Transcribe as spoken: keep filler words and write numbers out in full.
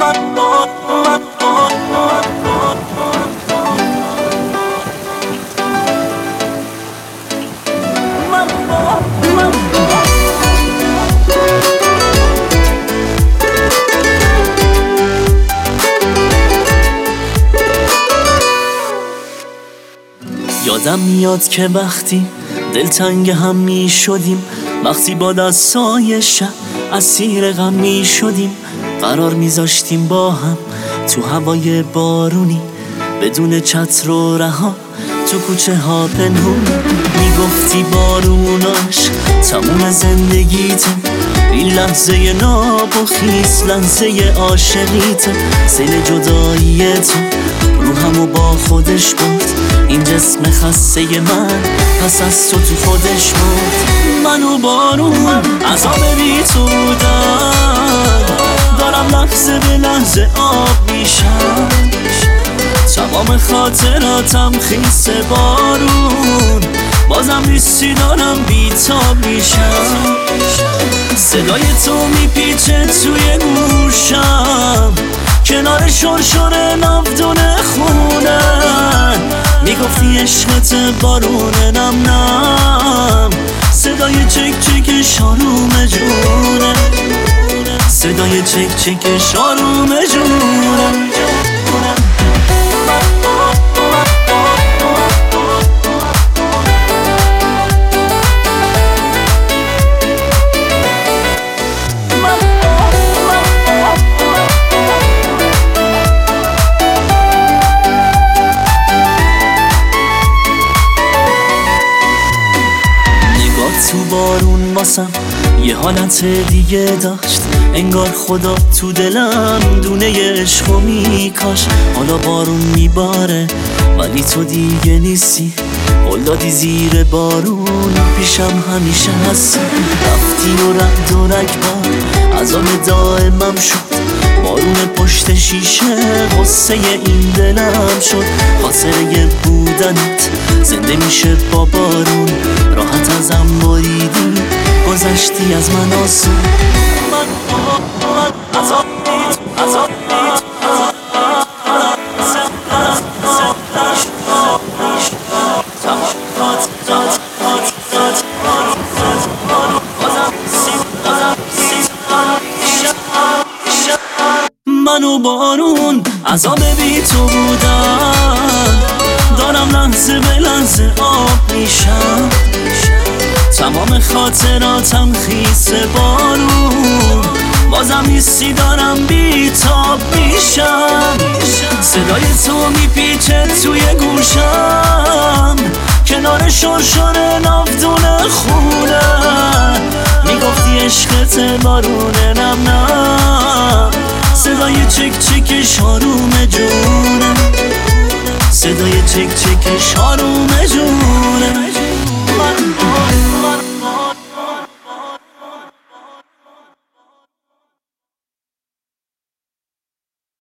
یادم میاد که وقتی دلتنگ هم می شدیم، وقتی با دستای شب اسیر غم می شدیم، قرار میذاشتیم با هم تو هوای بارونی، بدون چتر و رها تو کوچه ها پنهون. میگفتی باروناش تموم زندگیته، این لحظه ناب و خیس لحظه عاشقیته، سیل جدایی تو روحمو با خودش برد، این جسم خسته من پس از تو تو خودش مرد. منو بارون عذاب بی تو بودم، دارم لحظه به لحظه آب میشم، تمام خاطراتم خیس بارون، بازم نیستی دارم بیتاب میشم. صدای تو میپیچه توی گوشم، کنار شرشر نفدون خونم، میگفتی عشقت بارونه نم نم، صدای چک چک شاروم جونه، صدای چک چک شاروم جونه. تو بارون واسم یه حالت دیگه داشت، انگار خدا تو دلم دونه عشقو میکاش. حالا بارون میباره ولی تو دیگه نیستی، قول دادی زیر بارون پیشم همیشه هستی. رفتی و رعد و رگبار عذاب دائمم شد، بارون پشت شیشه غصه این دلم شد. خاطره بودنت زنده میشه با بارون، راحت ازم بریدی گذشتی از من آسون. من عذاب نیت عذاب نیت منو بارون عذاب بی تو بودم، دارم لحظه به لحظه آب میشم، تمام خاطراتم خیس بارون، بازم نیستی دارم بیتاب میشم. صدای تو میپیچه توی گوشم، کنار شرشر نفدون خونه، میگفتی عشقت بارونه نم نم، صدای چک چک شاروم جونه، صدای چک چک شاروم جونه.